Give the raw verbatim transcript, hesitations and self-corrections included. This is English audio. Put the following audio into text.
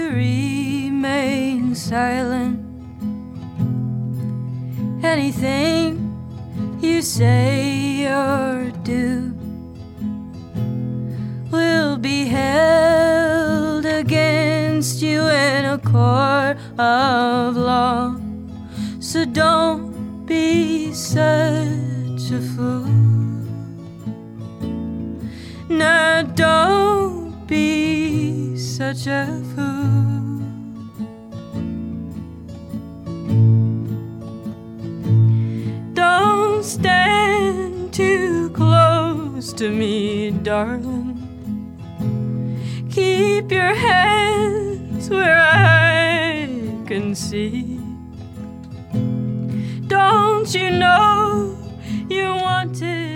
to remain silent. Anything you say or do will be held against you in a court of law. So don't be such a fool. Now don't be such a fool. Don't stand too close to me, darling. Keep your hands where I can see. Don't you know you wanted